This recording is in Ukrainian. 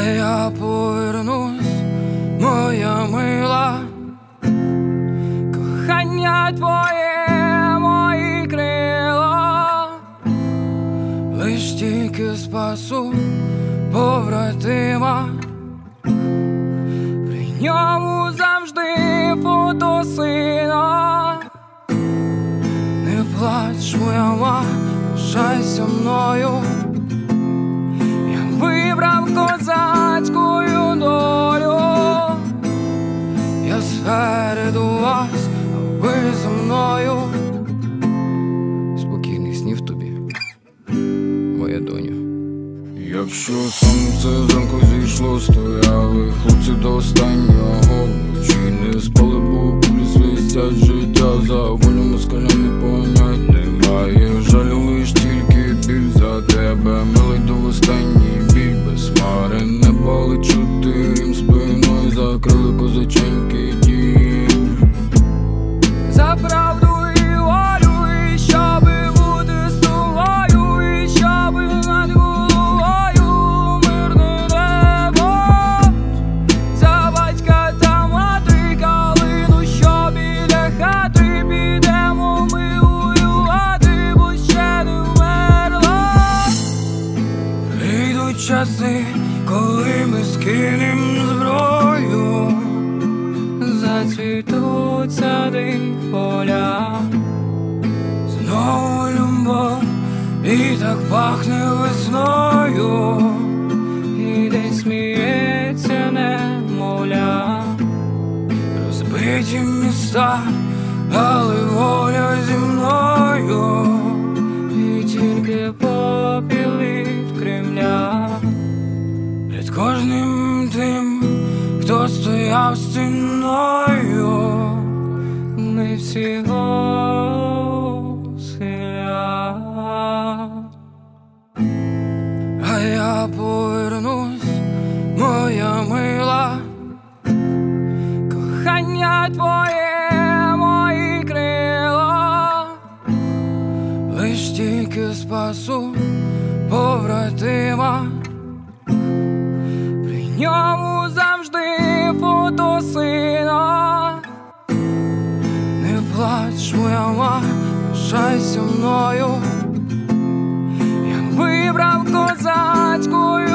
я повернусь, моя мила, кохання твоє, мої крила, лиш тільки спасу побратима, при ньому завжди фото сина. Не плач, моя мама, лишайся мною, я вибрав козацькою долю. Я спереду вас, а ви за мною. Спокійних снів тобі, моя доню. Якщо сонце зранку зійшло, стояли хлопці до останнього, чи не спали, бо кулі свистять, життя за волю москаля не понять немає. Жалю лиш тільки біль за тебе, милий до останній біль, без хмари неба лечути рім спиною, закрили козаченький дім. За правду і волю, і щоби бути з тобою, і щоби над головою мирне небо. За батька та мати, калину, що біля хати, підемо ми воювати, бо ще не вмерла. Прийдуть часи, коли ми скинем зброю, зацвітуть сади, поля, знову любов, і так пахне весною, і десь сміється немовля. Розбиті міста, але воля зі мною, і тільки попіл від Кремля. Перед кожним тим, хто стояв стіною, ми всі схиля. А я повернусь, моя мила, кохання твоє, мої крила, лиш тільки спасу побратима, при ньому завжди фото сина. Не плач, моя мама, лишайся мною, я вибрав козацькою